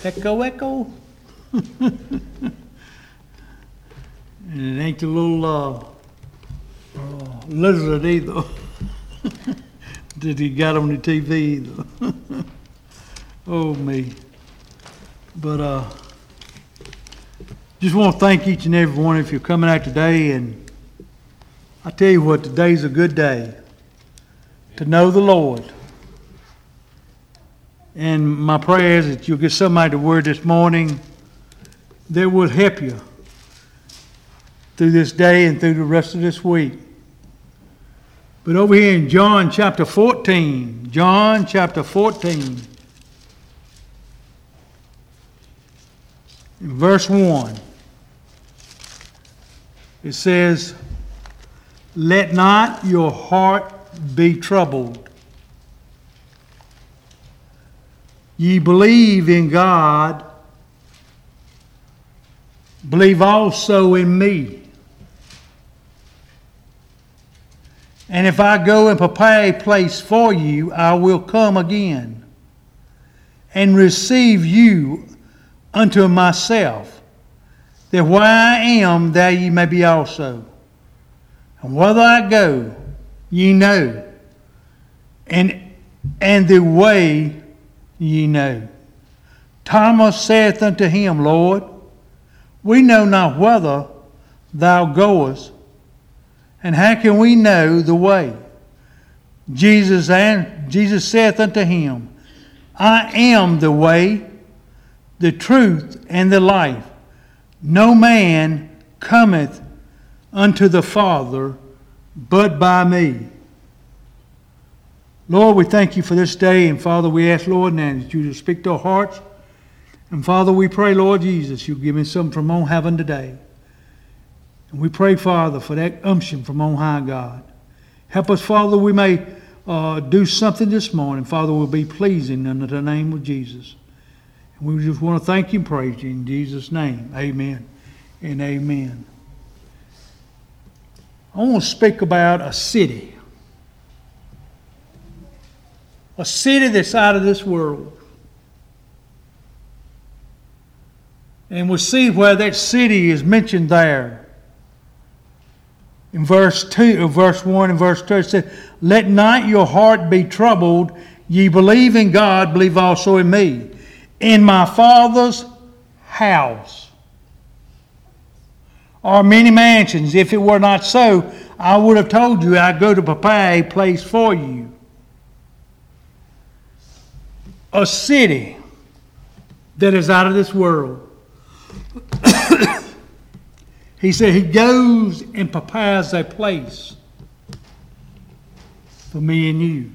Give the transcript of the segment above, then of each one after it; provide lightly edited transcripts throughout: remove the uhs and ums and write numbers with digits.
Echo, echo. And it ain't the little lizard either that he got on the TV either. Oh, me. But just want to thank each and every one of you for coming out today. And I tell you what, today's a good day to know the Lord. And my prayer is that you'll get somebody the word this morning that will help you through this day and through the rest of this week. But over here in John chapter 14, in verse 1, it says, "Let not your heart be troubled. Ye believe in God, believe also in me. And if I go and prepare a place for you, I will come again and receive you unto myself, that where I am, there ye may be also. And whither I go, ye know, and the way ye know." Thomas saith unto him, "Lord, we know not whither thou goest, and how can we know the way?" Jesus saith unto him, "I am the way, the truth, and the life. No man cometh unto the Father but by me." Lord, we thank you for this day, and Father, we ask, Lord, now that you to speak to our hearts. And Father, we pray, Lord Jesus, you'll give me something from on heaven today. And we pray, Father, for that unction from on high, God. Help us, Father, we may do something this morning. Father, we'll be pleasing in the name of Jesus. And we just want to thank you and praise you in Jesus' name. Amen and amen. I want to speak about a city. A city that's out of this world. And we'll see where that city is mentioned there. In verse 1 and verse 2, it says, "Let not your heart be troubled. Ye believe in God, believe also in me. In my Father's house are many mansions. If it were not so, I would have told you, I go to prepare a place for you." A city that is out of this world. He said he goes and prepares a place for me and you.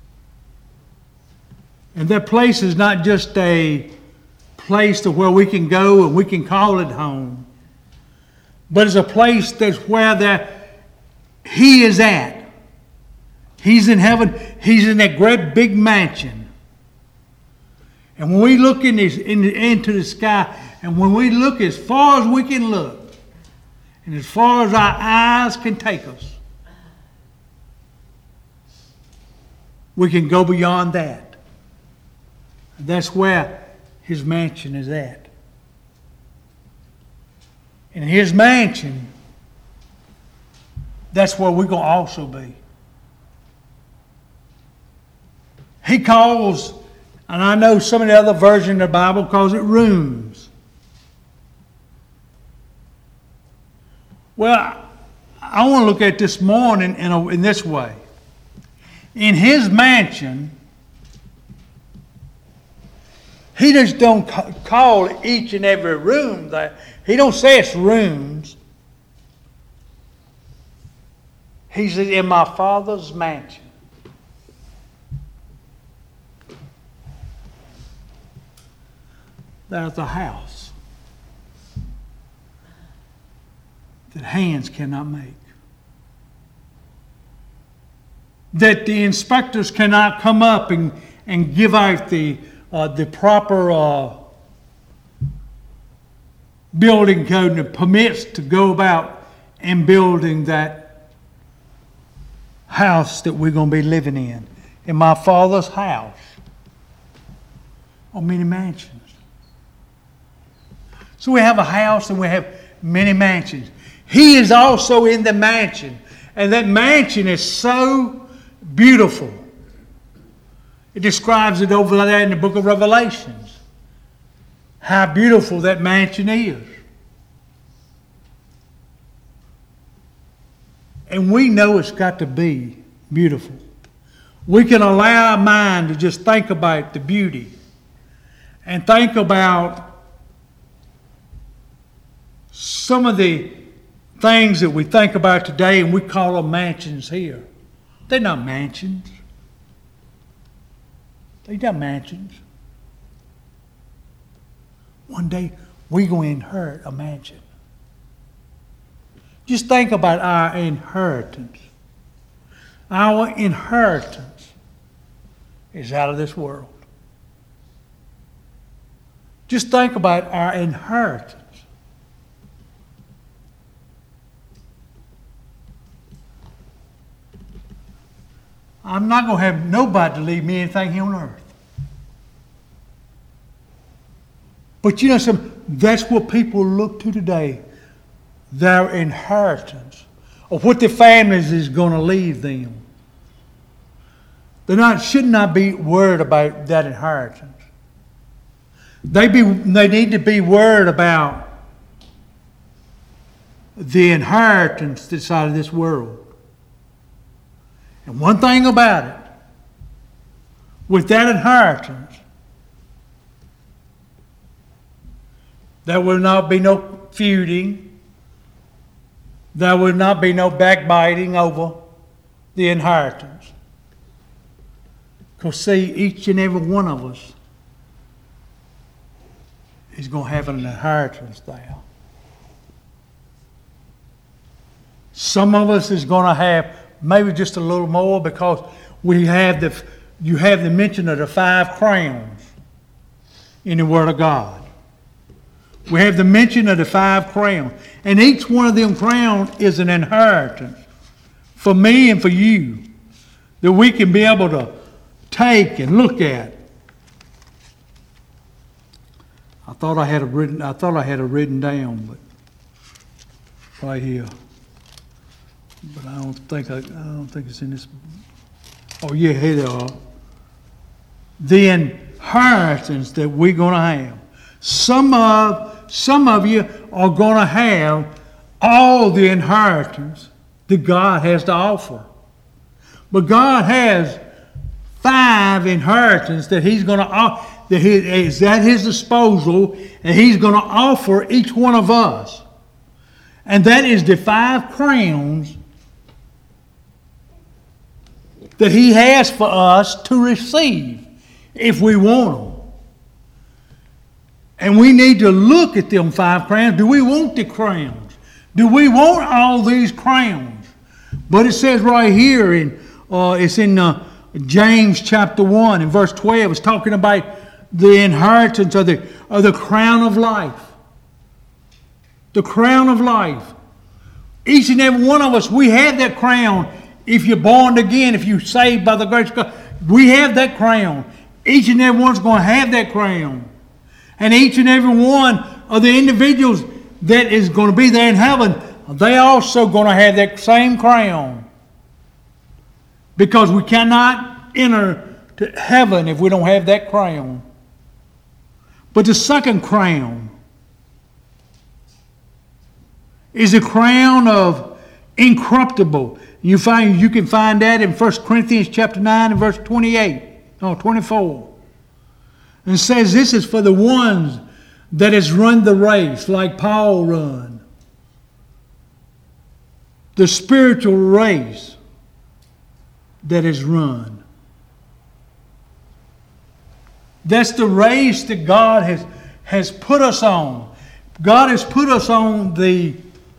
And that place is not just a place to where we can go and we can call it home, but it's a place that's where he is at. He's in heaven. He's in that great big mansion. And when we look into the sky, and when we look as far as we can look, and as far as our eyes can take us, we can go beyond that. And that's where his mansion is at. And his mansion, that's where we're going to also be. He calls, and I know some of the other versions of the Bible calls it rooms. Well, I want to look at this morning in this way. In his mansion, he just don't call each and every room that. He don't say it's rooms. He says, "In my Father's mansion." There's a house that hands cannot make. That the inspectors cannot come up and give out the proper building code and permits to go about and building that house that we're going to be living in. In my Father's house are many mansions. So we have a house and we have many mansions. He is also in the mansion. And that mansion is so beautiful. It describes it over there in the book of Revelations. How beautiful that mansion is. And we know it's got to be beautiful. We can allow our mind to just think about the beauty and think about some of the things that we think about today and we call them mansions here. They're not mansions. They're not mansions. One day we're going to inherit a mansion. Just think about our inheritance. Our inheritance is out of this world. Just think about our inheritance. I'm not going to have nobody to leave me anything here on earth. But you know something? That's what people look to today. Their inheritance. Or what their families is going to leave them. They should not be worried about that inheritance. They need to be worried about the inheritance that's out of this world. And one thing about it, with that inheritance, there will not be no feuding. There will not be no backbiting over the inheritance. Because see, each and every one of us is going to have an inheritance there. Some of us is going to have maybe just a little more because you have the mention of the 5 crowns in the Word of God. We have the mention of the 5 crowns. And each one of them crowns is an inheritance for me and for you that we can be able to take and look at. I thought I had it written down, but right here. But I don't think it's in this. Oh yeah, here they are. The inheritance that we're going to have. Some of you are going to have all the inheritance that God has to offer. But God has 5 inheritance that He's going to that is at His disposal, and He's going to offer each one of us. And that is the 5 crowns that He has for us to receive if we want them. And we need to look at them 5 crowns. Do we want the crowns? Do we want all these crowns? But it says right here, it's in James chapter 1 and verse 12, it's talking about the inheritance of the crown of life. The crown of life. Each and every one of us, we have that crown. If you're born again, if you're saved by the grace of God, we have that crown. Each and every one's going to have that crown. And each and every one of the individuals that is going to be there in heaven, they also going to have that same crown. Because we cannot enter to heaven if we don't have that crown. But the second crown is a crown of incorruptible. You can find that in 1 Corinthians chapter 9 and verse 24. And it says this is for the ones that has run the race like Paul run. The spiritual race that is run. That's the race that God has put us on. God has put us on the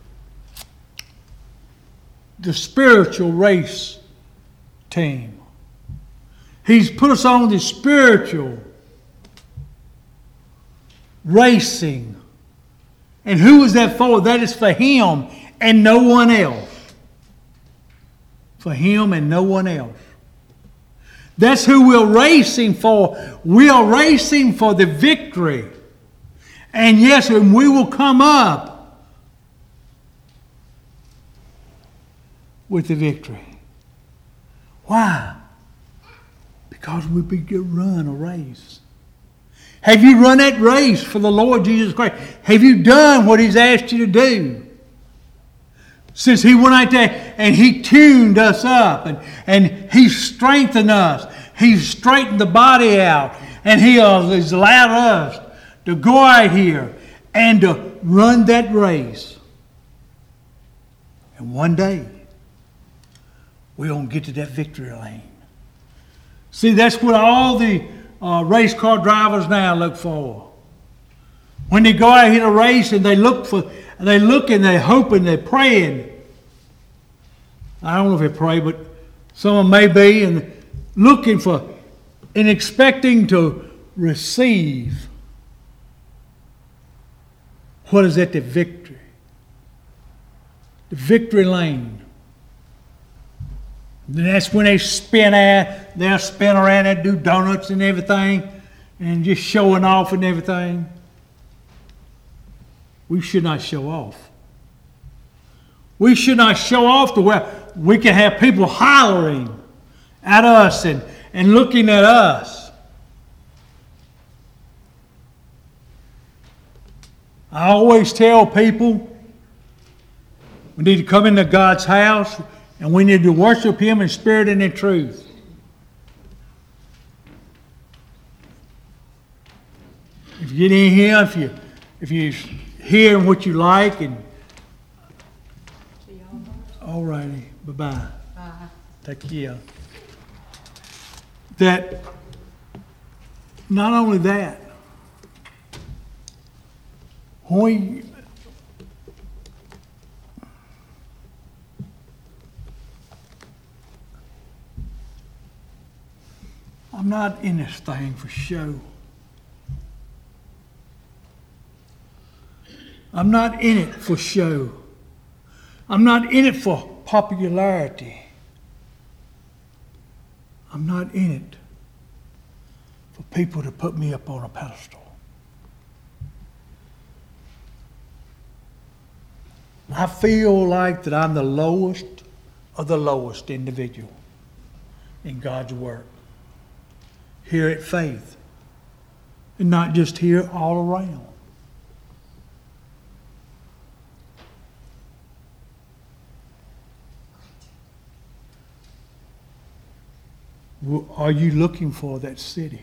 spiritual race team. He's put us on the spiritual racing. And who is that for? That is for Him and no one else. For Him and no one else. That's who we're racing for. We are racing for the victory. And yes, and we will come up with the victory. Why? Because we begin run a race. Have you run that race for the Lord Jesus Christ? Have you done what He's asked you to do? Since He went out there and He tuned us up and He strengthened us. He straightened the body out. And He has allowed us to go out here and to run that race. And one day, we're going to get to that victory lane. See, that's what all the race car drivers now look for. When they go out here to race and they look and they're hoping, they're praying. I don't know if they pray, but some of them may be, and looking for and expecting to receive. What is that? The victory. The victory lane. And that's when they spin out. They'll spin around and do donuts and everything and just showing off and everything. We should not show off. We should not show off to where we can have people hollering at us and looking at us. I always tell people we need to come into God's house and we need to worship Him in spirit and in truth. If you get in here, if you hear what you like, and all righty, bye-bye. Bye. Take care. That not only that, I'm not in this thing for show. I'm not in it for show. I'm not in it for popularity. I'm not in it for people to put me up on a pedestal. I feel like that I'm the lowest of the lowest individual in God's work. Here at Faith. And not just here, all around. Are you looking for that city?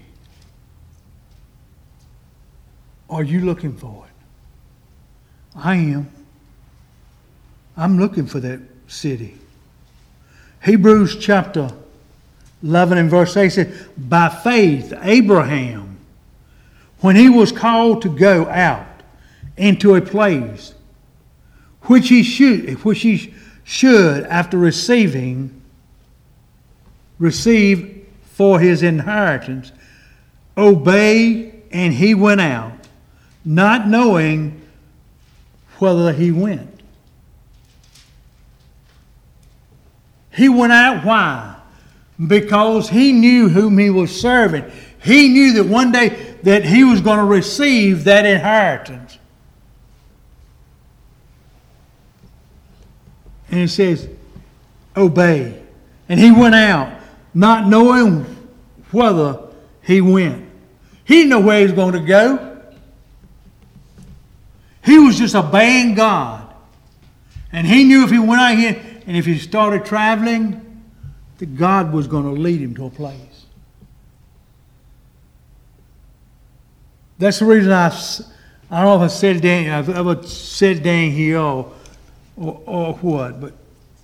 Are you looking for it? I am. I'm looking for that city. Hebrews chapter 11 and verse 8 says, by faith Abraham, when he was called to go out into a place which he should after receive for his inheritance, obey, and he went out, not knowing whither he went. He went out, why? Because he knew whom he was serving. He knew that one day that he was going to receive that inheritance. And it says, obey. And he went out, not knowing whither he went. He didn't know where he was going to go. He was just obeying God. And he knew if he went out here and if he started traveling, that God was going to lead him to a place. That's the reason I don't know if I said it down, I've ever said it down here or what, but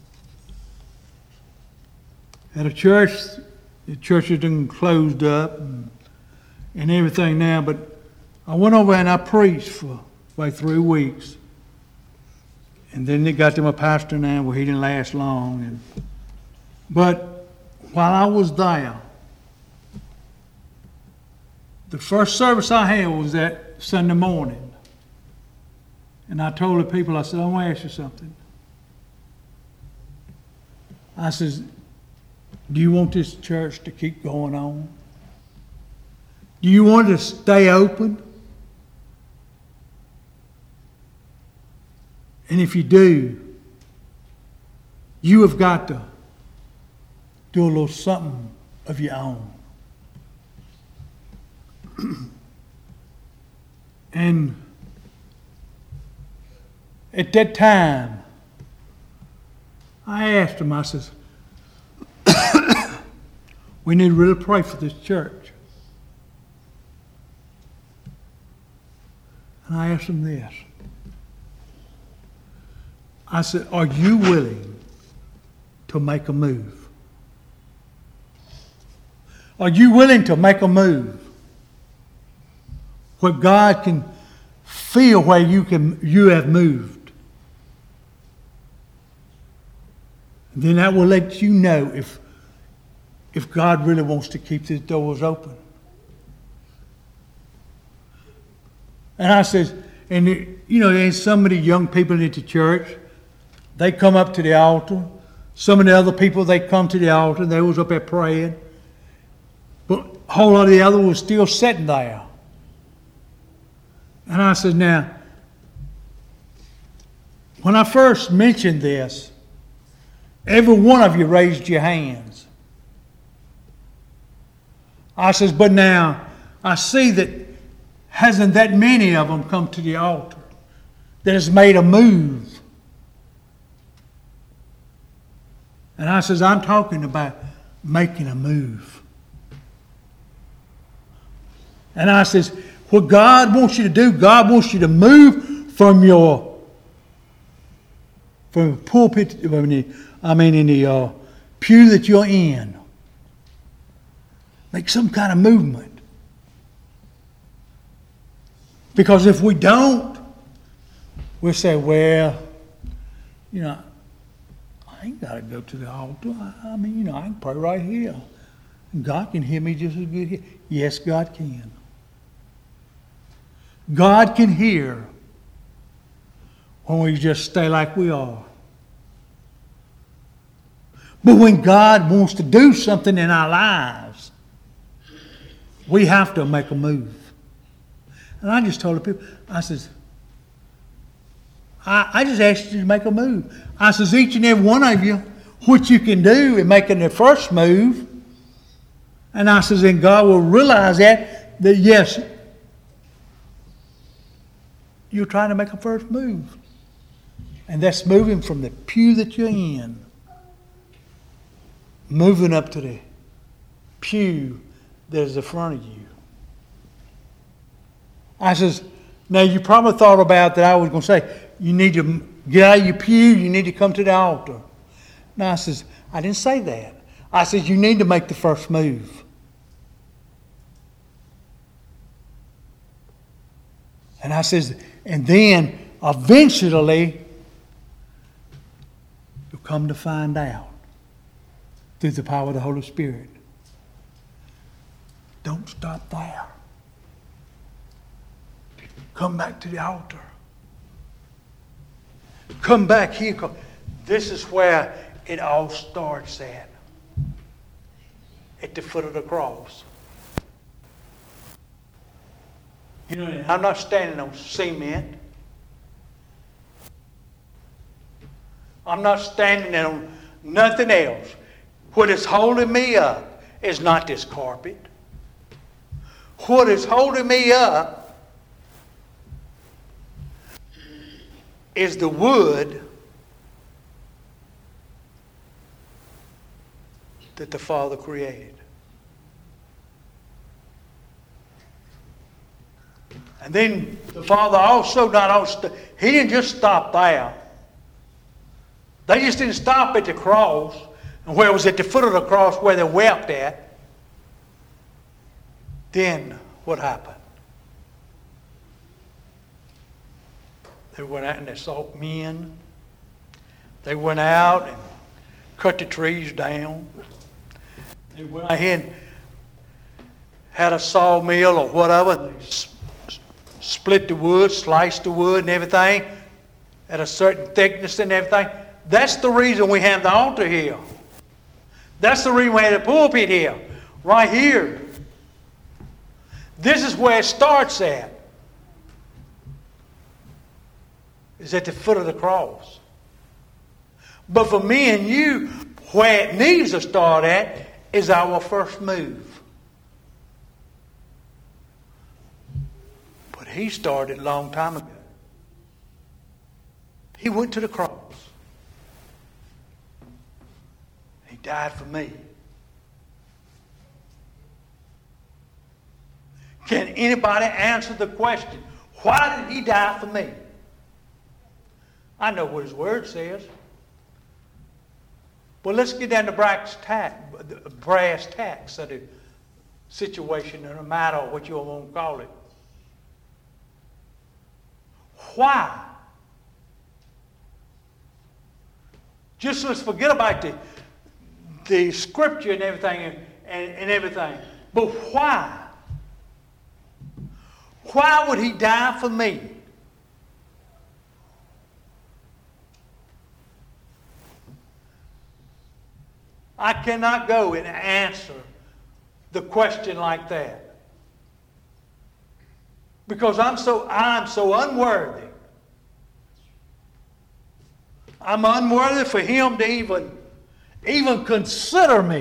at a church, the church has been closed up and everything now, but I went over and I preached for about 3 weeks. And then they got to my pastor now, well, he didn't last long. But while I was there, the first service I had was that Sunday morning. And I told the people, I said, I want to ask you something. I says, do you want this church to keep going on? Do you want it to stay open? And if you do, you have got to do a little something of your own. And at that time, I asked him, I says, we need to really pray for this church. And I asked him this. I said, are you willing to make a move? Are you willing to make a move where God can feel where you have moved? And then that will let you know if God really wants to keep these doors open. And I says, and there's some of the young people at the church, they come up to the altar. Some of the other people, they come to the altar, they was up there praying. But a whole lot of the other was still sitting there. And I said, now, when I first mentioned this, every one of you raised your hands. I says, but now, I see that hasn't that many of them come to the altar that has made a move. And I says, I'm talking about making a move. And I says, what God wants you to do, God wants you to move from the pulpit, in the pew that you're in. Make some kind of movement. Because if we don't, we'll say, well, I ain't got to go to the altar. I can pray right here. And God can hear me just as good here. Yes, God can. God can hear when we just stay like we are. But when God wants to do something in our lives, we have to make a move. And I just told the people, I says, I just asked you to make a move. I says, each and every one of you, what you can do in making the first move. And I says, and God will realize that yes, you're trying to make a first move. And that's moving from the pew that you're in, moving up to the pew that is in front of you. I says, now you probably thought about that I was going to say, you need to get out of your pew, you need to come to the altar. Now I says, I didn't say that. I says, you need to make the first move. And I says, and then eventually you'll come to find out through the power of the Holy Spirit. Don't stop there. Come back to the altar. Come back here. This is where it all starts at the foot of the cross. I'm not standing on cement. I'm not standing on nothing else. What is holding me up is not this carpet. What is holding me up is the wood that the Father created. And then the Father also He didn't just stop there. They just didn't stop at the cross, and where it was at the foot of the cross where they wept at. Then what happened? They went out and they sought men. They went out and cut the trees down. They went ahead and had a sawmill or whatever. They split the wood, sliced the wood and everything at a certain thickness and everything. That's the reason we have the altar here. That's the reason we have the pulpit here. Right here. This is where it starts at. is at the foot of the cross. But for me and you, where it needs to start at is our first move. But he started a long time ago. He went to the cross. He died for me. Can anybody answer the question, why did he die for me? I know what his word says. Well, let's get down to brass tacks of the situation, no matter what you want to call it. Why? Just let's forget about the scripture and everything and everything. But why? Why would he die for me? I cannot go and answer the question like that. Because I'm so unworthy. I'm unworthy for him to even consider me.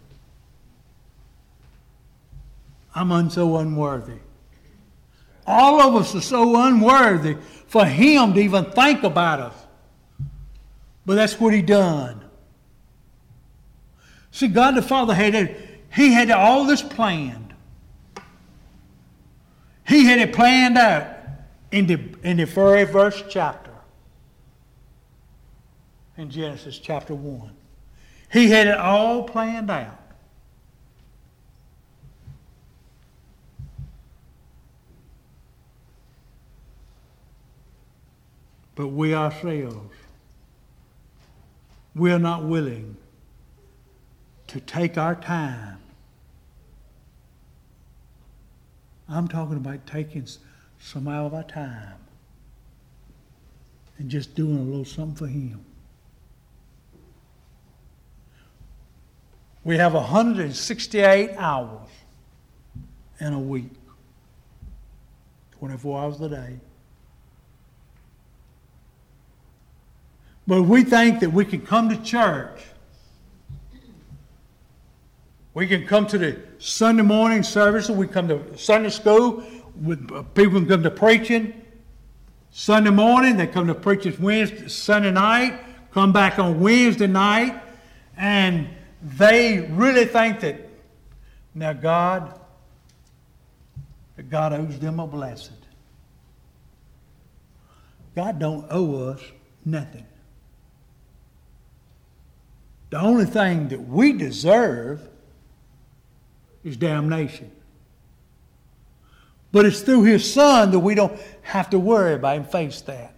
I'm so unworthy. All of us are so unworthy for him to even think about us. But that's what he done. See, God the Father he had all this planned. He had it planned out in the very first chapter. In Genesis chapter 1. He had it all planned out. But we ourselves, we are not willing to take our time. I'm talking about taking some out of our time and just doing a little something for him. We have 168 hours in a week, 24 hours a day. But we think that we can come to church. We can come to the Sunday morning service, we come to Sunday school, with people can come to preaching Sunday morning, they come to preaching Sunday night, come back on Wednesday night, and they really think that now God owes them a blessing. God don't owe us nothing. The only thing that we deserve is damnation. But it's through his Son that we don't have to worry about and face that.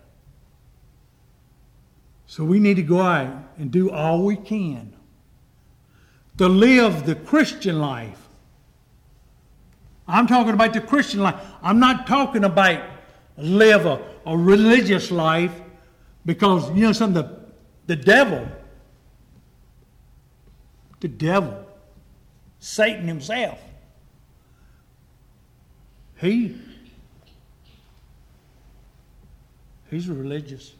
So we need to go out and do all we can to live the Christian life. I'm talking about the Christian life. I'm not talking about live a religious life, because you know something, the devil, Satan himself, he's religious.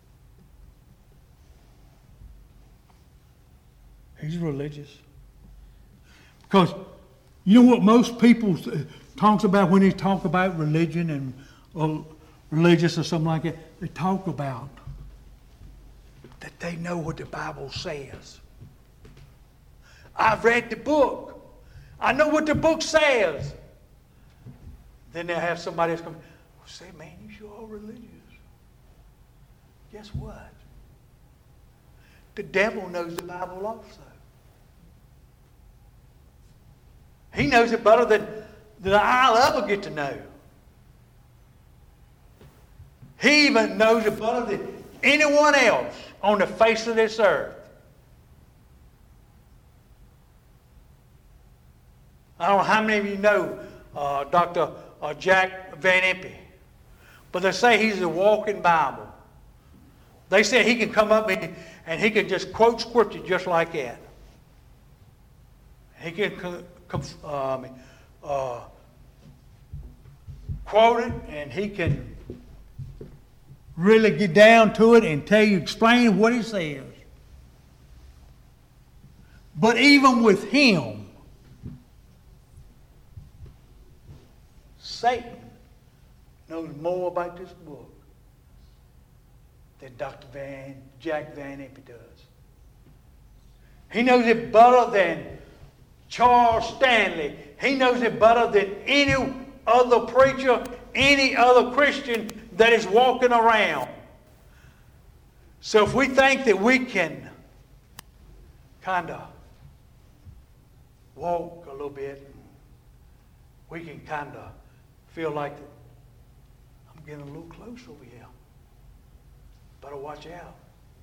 He's religious. Because you know what most people talks about when they talk about religion and religious or something like that? They talk about that they know what the Bible says. I've read the book. I know what the book says. Then they'll have somebody else come, say, man, you sure are religious. Guess what? The devil knows the Bible also. He knows it better than I'll ever get to know. He even knows it better than anyone else on the face of this earth. I don't know how many of you know Dr. Jack Van Impe, but they say he's a walking Bible. They say he can come up and he can just quote scripture just like that. He can quote it, and he can really get down to it and explain what it says. But even with him, Satan knows more about this book than Jack Van Impe does. He knows it better than Charles Stanley. He knows it better than any other preacher, any other Christian that is walking around. So if we think that we can kind of walk a little bit, we can kind of feel like I'm getting a little close over here. Better watch out.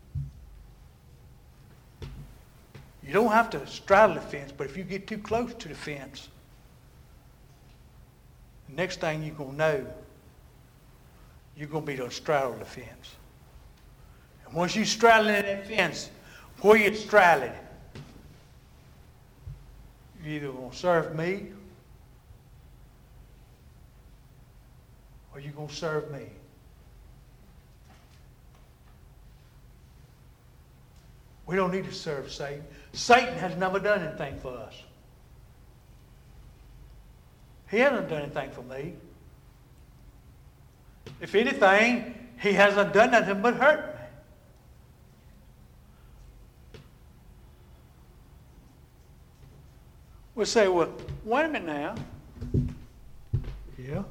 You don't have to straddle the fence, but if you get too close to the fence, the next thing you're going to know, you're going to be to straddle the fence. And once you straddle that fence, where you straddling, you're either going to serve me or you're going to serve me. We don't need to serve Satan. Satan has never done anything for us. He hasn't done anything for me. If anything, he hasn't done nothing but hurt me. We'll say, well, wait a minute now. Yeah.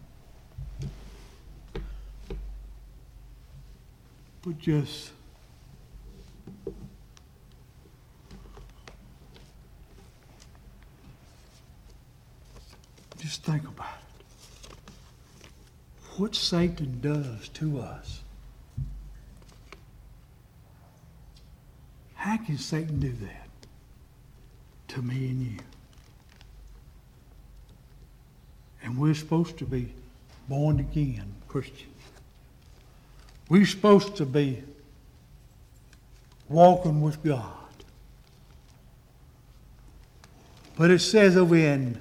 But just think about it. What Satan does to us. How can Satan do that to me and you? And we're supposed to be born again Christians. We're supposed to be walking with God. But it says over in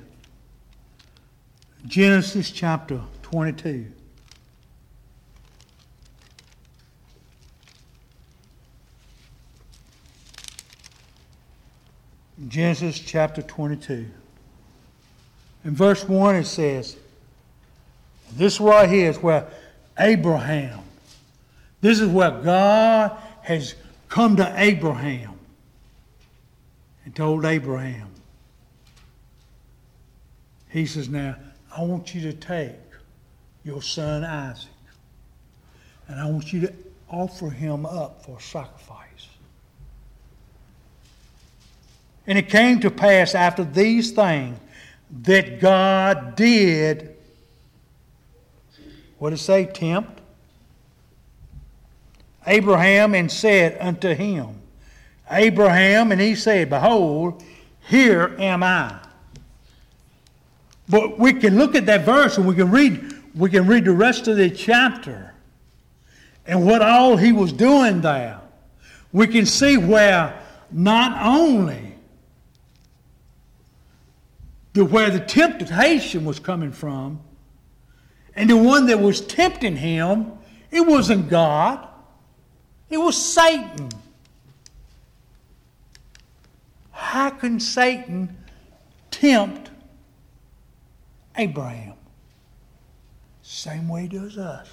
Genesis chapter 22. Genesis chapter 22. In verse 1 it says, this right here is where Abraham, this is where God has come to Abraham and told Abraham. He says, now, I want you to take your son Isaac and I want you to offer him up for sacrifice. And it came to pass after these things that God did, what did it say, tempt Abraham and said unto him, Abraham, and he said, behold, here am I. But we can look at that verse and we can read the rest of the chapter and what all he was doing there. We can see where not only where the temptation was coming from, and the one that was tempting him, it wasn't God, it was Satan. How can Satan tempt Abraham? Same way he does us.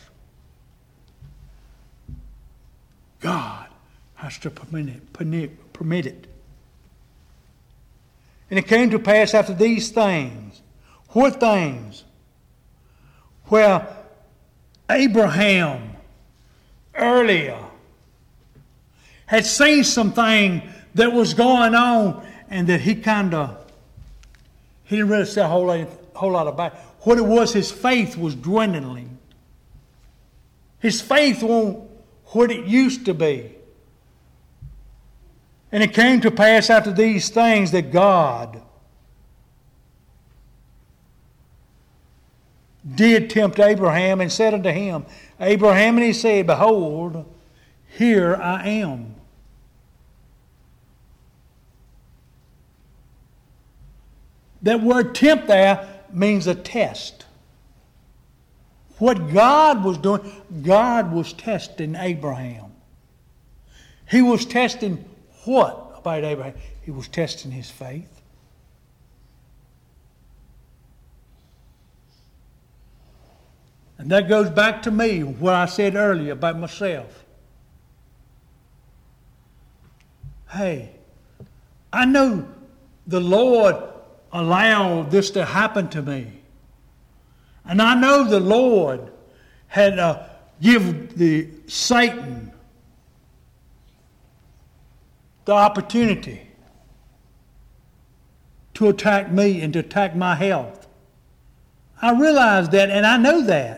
God has to permit it. And it came to pass after these things. What things? Where Abraham earlier had seen something that was going on and that he didn't really say a whole lot about it. What it was, his faith was dwindling. His faith wasn't what it used to be. And it came to pass after these things that God did tempt Abraham and said unto him, Abraham, and he said, behold, here I am. That word tempt there means a test. What God was doing, God was testing Abraham. He was testing what about Abraham? He was testing his faith. And that goes back to me, what I said earlier about myself. Hey, I know the Lord allowed this to happen to me. And I know the Lord had given the Satan the opportunity to attack me and to attack my health. I realize that, and I know that.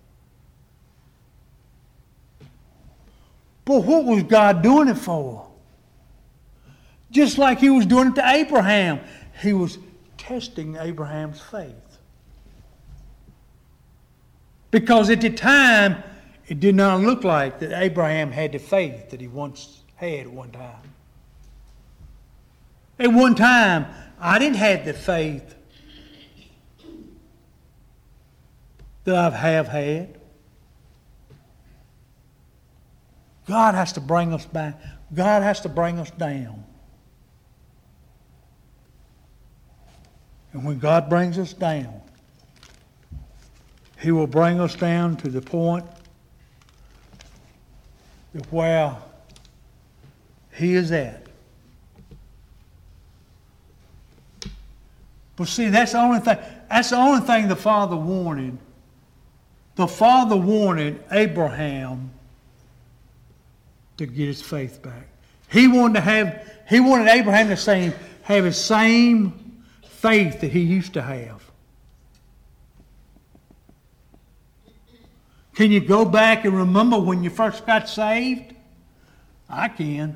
But what was God doing it for? Just like He was doing it to Abraham. He was testing Abraham's faith. Because at the time, it did not look like that Abraham had the faith that he once had at one time. At one time, I didn't have the faith that I have had. God has to bring us back. God has to bring us down. And when God brings us down, He will bring us down to the point of where He is at. But see, that's the only thing. That's the only thing the Father wanted. The Father wanted Abraham to get his faith back. He wanted Abraham to have his same faith that he used to have. Can you go back and remember when you first got saved? I can.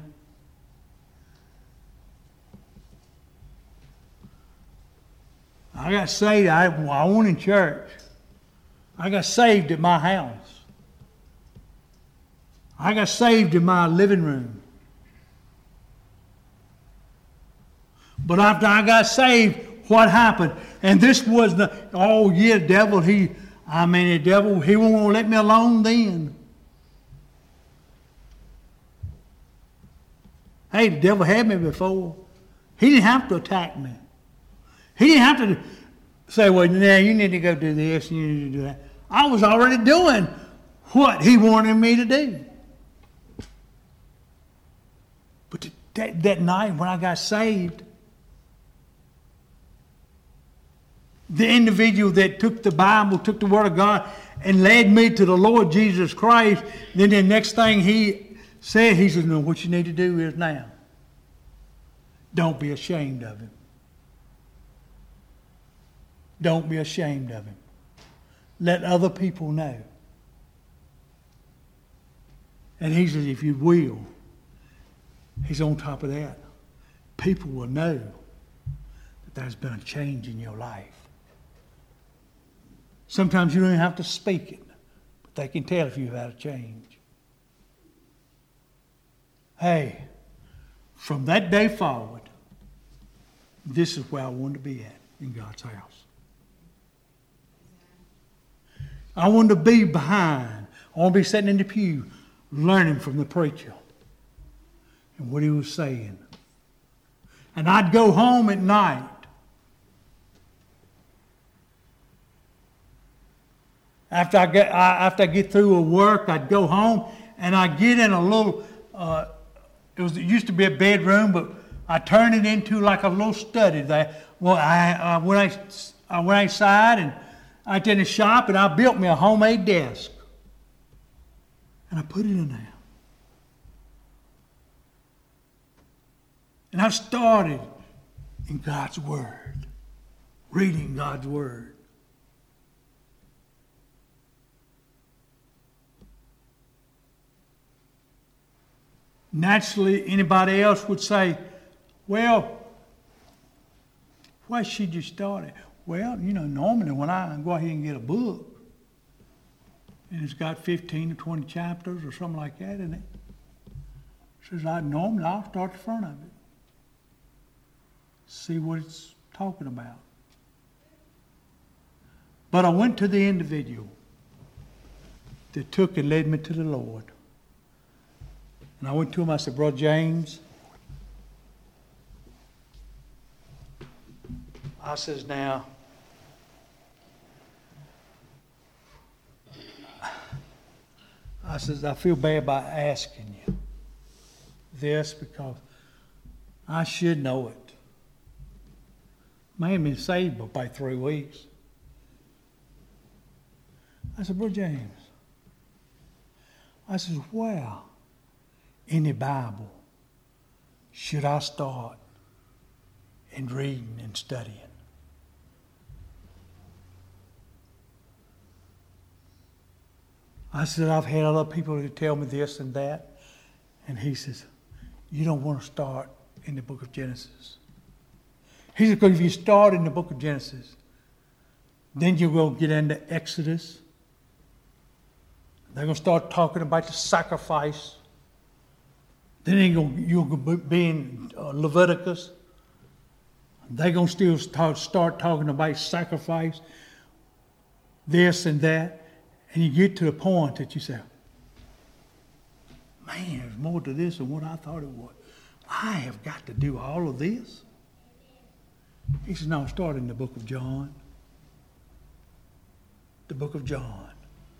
I got saved. I went in church. I got saved at my house. I got saved in my living room. But after I got saved, what happened? And this was the devil, the devil, he won't let me alone then. Hey, the devil had me before. He didn't have to attack me. He didn't have to say, well, now you need to go do this and you need to do that. I was already doing what he wanted me to do. But that night when I got saved, the individual that took the Bible, took the Word of God, and led me to the Lord Jesus Christ, then the next thing he said, he said, no, what you need to do is now. Don't be ashamed of him. Don't be ashamed of him. Let other people know. And he says, if you will, he's on top of that. People will know that there's been a change in your life. Sometimes you don't even have to speak it, but they can tell if you've had a change. Hey, from that day forward, this is where I wanted to be at, in God's house. I wanted to be behind. I want to be sitting in the pew, learning from the preacher and what he was saying. And I'd go home at night. After I get through with work, I'd go home and I'd get in a little, it used to be a bedroom, but I turned it into like a little study there. Well, I went outside and I went in the shop and I built me a homemade desk. And I put it in there. And I started in God's Word, reading God's Word. Naturally, anybody else would say, well, why should you start it? Well, normally when I go ahead and get a book, and it's got 15 to 20 chapters or something like that in it, says I'll start the front of it. See what it's talking about. But I went to the individual that took and led me to the Lord. And I went to him, I said, Brother James, I says, now, I says, I feel bad about asking you this because I should know it. I ain't been saved for about 3 weeks. I said, Brother James, I says, where in the Bible should I start in reading and studying? I said, I've had other people to tell me this and that. And he says, you don't want to start in the book of Genesis. He said, because if you start in the book of Genesis, then you're going to get into Exodus. They're going to start talking about the sacrifice. Then you're going to be in Leviticus. They're going to still start talking about sacrifice, this and that. And you get to the point that you say, man, there's more to this than what I thought it was. I have got to do all of this? He says, no, start in the book of John. The book of John.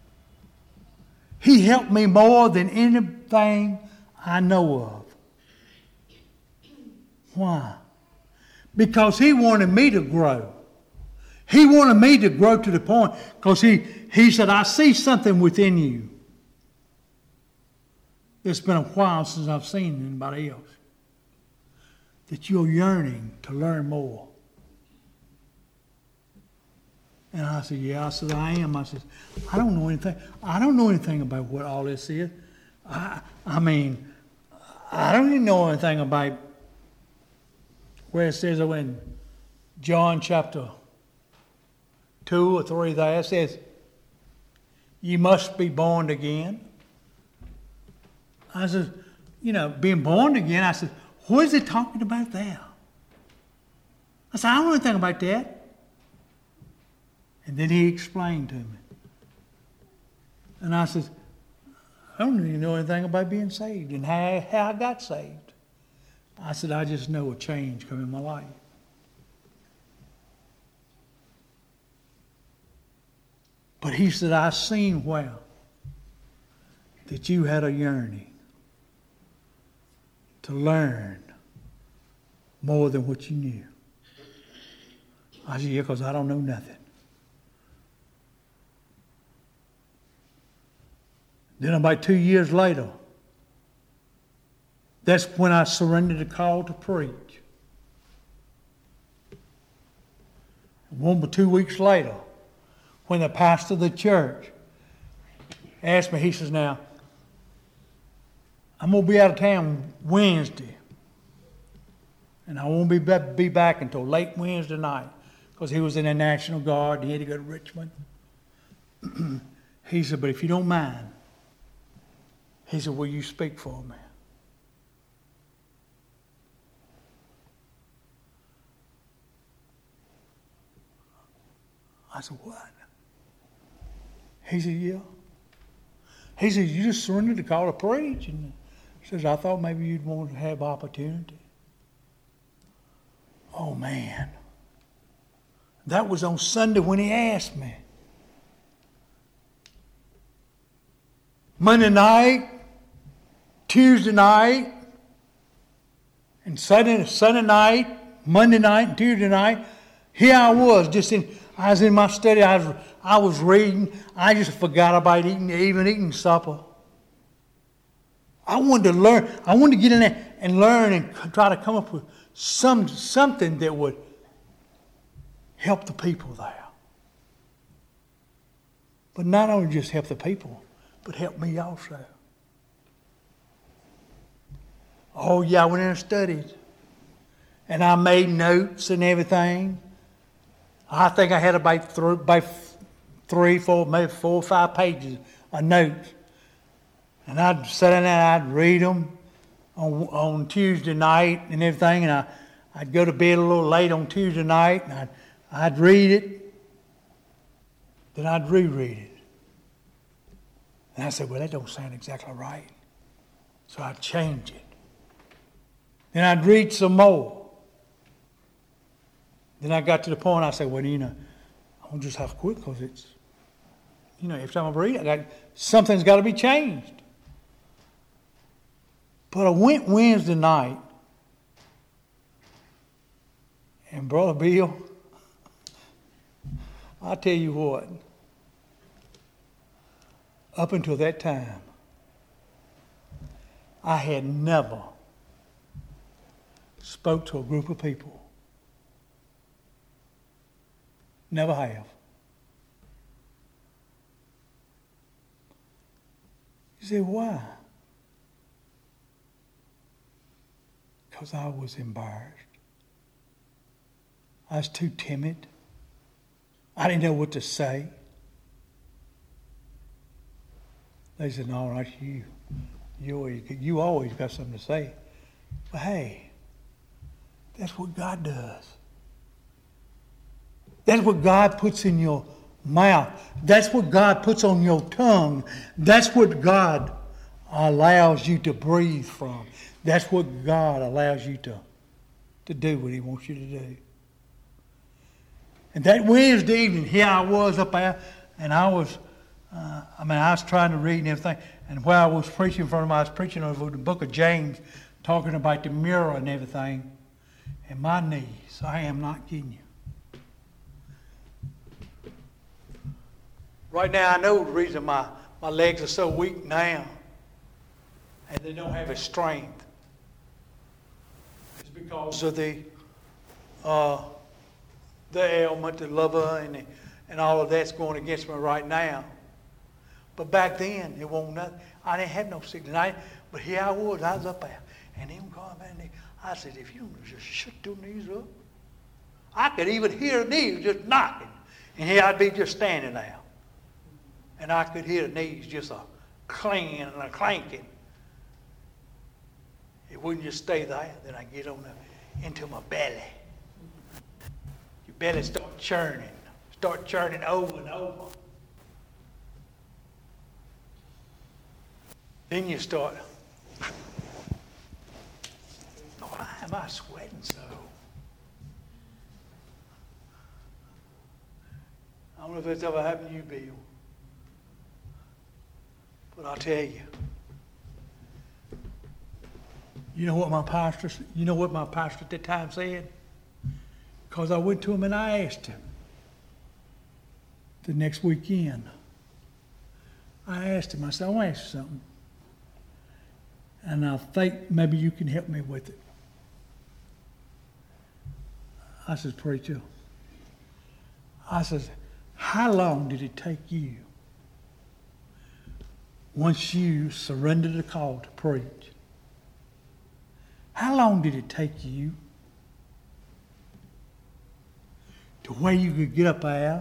He helped me more than anything I know of. Why? Because he wanted me to grow. He wanted me to grow to the point because he said, I see something within you. It's been a while since I've seen anybody else. That you're yearning to learn more. And I said, yeah. I said, I am. I said, I don't know anything. I don't know anything about what all this is. I mean, I don't even know anything about where it says in John chapter 2 or 3 there, it says, you must be born again. I said, being born again, I said, what is it talking about there? I said, I don't know anything about that. And then he explained to me. And I said, I don't even know anything about being saved and how I got saved. I said, I just know a change come in my life. But he said, I seen well that you had a yearning to learn more than what you knew. I said, yeah, because I don't know nothing. Then about 2 years later, that's when I surrendered the call to preach. 1 or 2 weeks later, when the pastor of the church asked me, he says, now, I'm going to be out of town Wednesday. And I won't be back until late Wednesday night because he was in the National Guard and he had to go to Richmond. He said, but if you don't mind, he said, will you speak for me? I said, what? He said, yeah. He said, you just surrendered the call to preach. And he says, I thought maybe you'd want to have opportunity. Oh, man. That was on Sunday when he asked me. Monday night, Tuesday night, and Sunday night, Monday night, and Tuesday night, here I was, I was in my study, I was reading, I just forgot about even eating supper. I wanted to learn, I wanted to get in there and learn and try to come up with something that would help the people there. But not only just help the people, but help me also. Oh yeah, I went in and studied. And I made notes and everything. I think I had about 3, 4, maybe 4 or 5 pages of notes. And I'd sit in there and I'd read them on Tuesday night and everything. And I'd go to bed a little late on Tuesday night and I'd read it. Then I'd reread it. And I said, well, that don't sound exactly right. So I'd change it. Then I'd read some more. Then I got to the point I said, well, I'll just have to quit because it's, every time I read, something's got to be changed. But I went Wednesday night, and Brother Bill, I tell you what, up until that time, I had never spoke to a group of people. Never have. You say, why? Because I was embarrassed. I was too timid. I didn't know what to say. They said, no, not you. You always got something to say. But hey, that's what God does. That's what God puts in your mouth. That's what God puts on your tongue. That's what God allows you to breathe from. That's what God allows you to do what He wants you to do. And that Wednesday evening, here I was up there, and I was trying to read and everything. And while I was preaching in front of them, I was preaching over the book of James, talking about the mirror and everything. And my knees, I am not kidding you. Right now, I know the reason my legs are so weak now, and they don't have a strength, is because of the ailment, the liver, and all of that's going against me right now. But back then, it wasn't nothing. I didn't have no sickness. But here I was up there, and him coming back, and I said, if you just shut your knees up, I could even hear the knees just knocking, and here I'd be just standing there. And I could hear the knees just a clanging and a clanking. It wouldn't just stay there. Then I get into my belly. Your belly start churning over and over. Then you start, why am I sweating so? I don't know if that's ever happened to you, Bill. But I'll tell you, you know what my pastor at that time said? Because I went to him and I asked him the next weekend. I asked him, I said, I want to ask you something. And I think maybe you can help me with it. I said, preacher, I said, how long did it take you once you surrendered the call to preach? How long did it take you to where you could get up there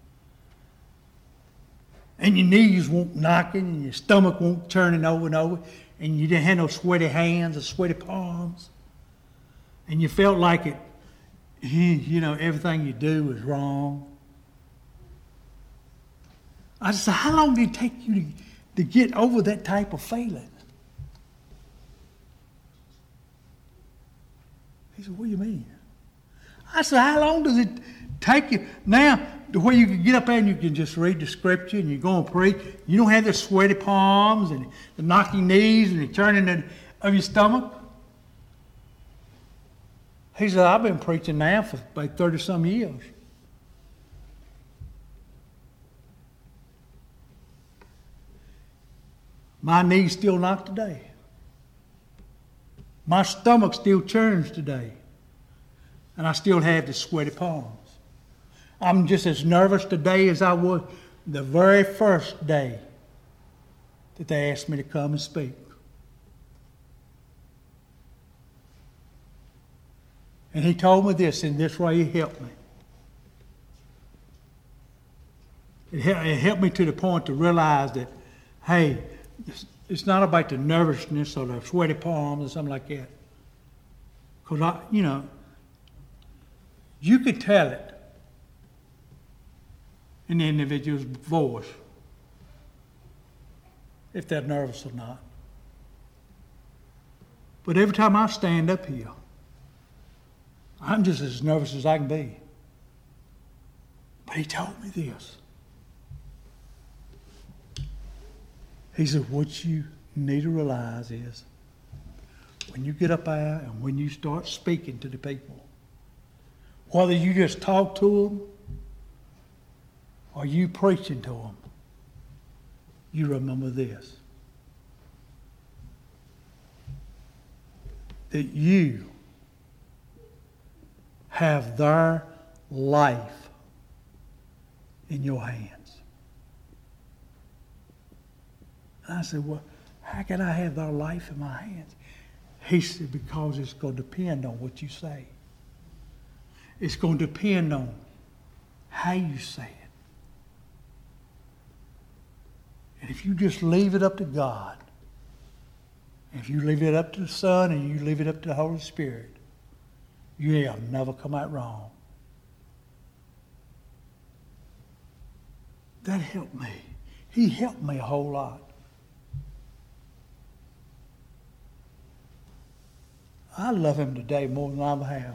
and your knees won't knocking and your stomach won't turning over and over and you didn't have no sweaty hands or sweaty palms and you felt like it, everything you do is wrong? I said, how long did it take you to get over that type of feeling? He said, what do you mean? I said, how long does it take you now to where you can get up there and you can just read the scripture and you go and preach? You don't have the sweaty palms and the knocking knees and the turning of your stomach? He said, I've been preaching now for about 30-some years. My knees still knock today. My stomach still churns today. And I still have the sweaty palms. I'm just as nervous today as I was the very first day that they asked me to come and speak. And he told me this, and this way he helped me. It helped me to the point to realize that, hey, it's not about the nervousness or the sweaty palms or something like that. Because, you could tell it in the individual's voice. if they're nervous or not. But every time I stand up here, I'm just as nervous as I can be. But he told me this. He said, what you need to realize is when you get up there and when you start speaking to the people, whether you just talk to them or you preaching to them, you remember this. That you have their life in your hands. And I said, well, how can I have their life in my hands? He said, because it's going to depend on what you say. It's going to depend on how you say it. And if you just leave it up to God, if you leave it up to the Son and you leave it up to the Holy Spirit, you'll never come out wrong. That helped me. He helped me a whole lot. I love him today more than I ever have.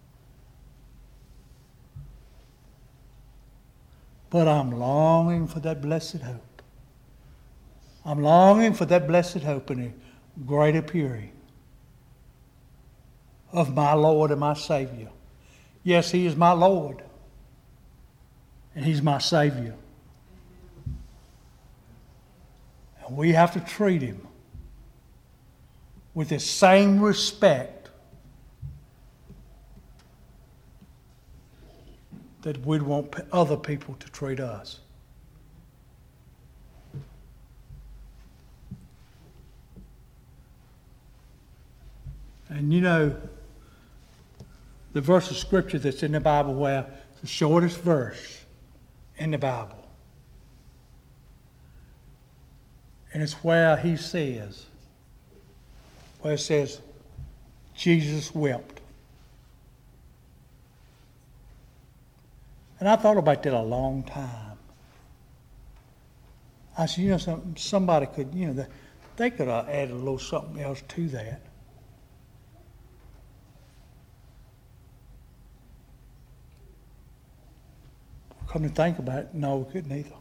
But I'm longing for that blessed hope. I'm longing for that blessed hope and a great appearing of my Lord and my Savior. Yes, he is my Lord. And he's my Savior. And we have to treat him with the same respect that we'd want other people to treat us. And you know, the verse of Scripture that's in the Bible where it's the shortest verse in the Bible. And it's where he says, where it says, Jesus wept. And I thought about that a long time. I said, you know, somebody could, you know, they could have added a little something else to that. Come to think about it, no, we couldn't either.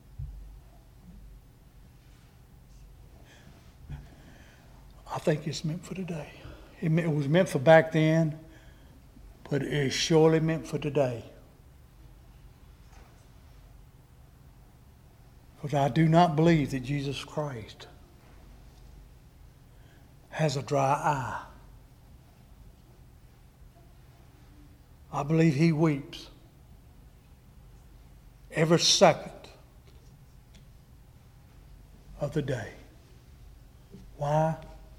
I think it's meant for today. It was meant for back then, but it is surely meant for today. Because I do not believe that Jesus Christ has a dry eye. I believe he weeps every second of the day. Why?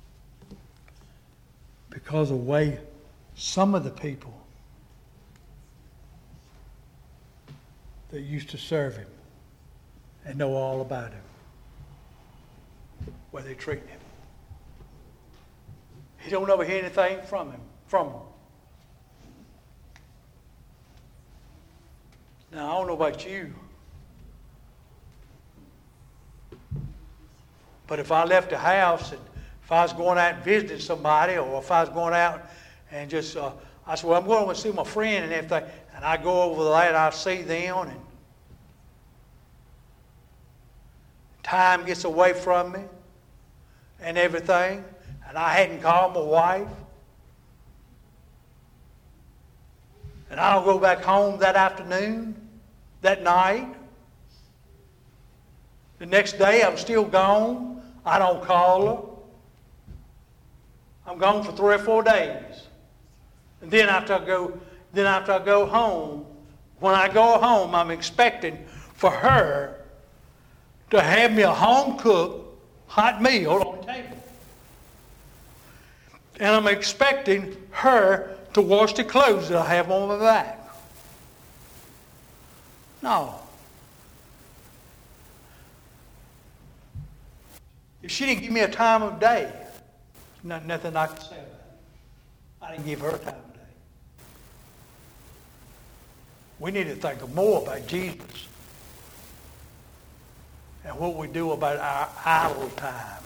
Because of the way some of the people that used to serve him and know all about him, where they treat him. He don't ever hear anything from them. Now, I don't know about you, but if I left the house and if I was going out and visiting somebody, or if I was going out and just, I said, well, I'm going to see my friend and everything, and I go over there and I see them, and time gets away from me and everything, and I hadn't called my wife, and I don't go back home that afternoon, that night. The next day I'm still gone. I don't call her. I'm gone for 3 or 4 days. And then after I go home, when I go home, I'm expecting for her to have me a home-cooked hot meal on the table. And I'm expecting her to wash the clothes that I have on my back. No. If she didn't give me a time of day, nothing I can say about it. I didn't give her a time of day. We need to think more about Jesus and what we do about our idle time.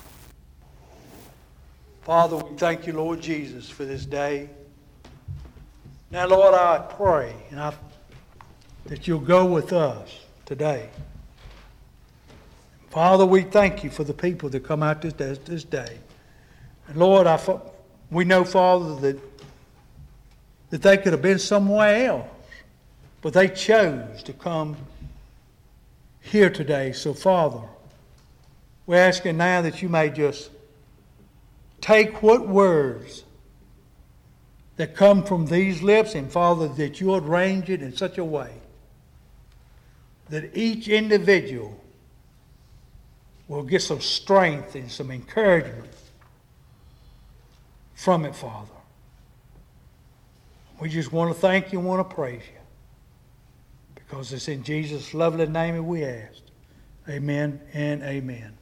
Father, we thank you, Lord Jesus, for this day. Now, Lord, I pray that you'll go with us today. Father, we thank you for the people that come out this day. And Lord, we know, Father, that they could have been somewhere else, but they chose to come here today. So, Father, we're asking now that you may just take what words that come from these lips, and Father, that you arrange it in such a way that each individual will get some strength and some encouragement from it, Father. We just want to thank you and want to praise you, because it's in Jesus' lovely name that we ask. Amen and amen.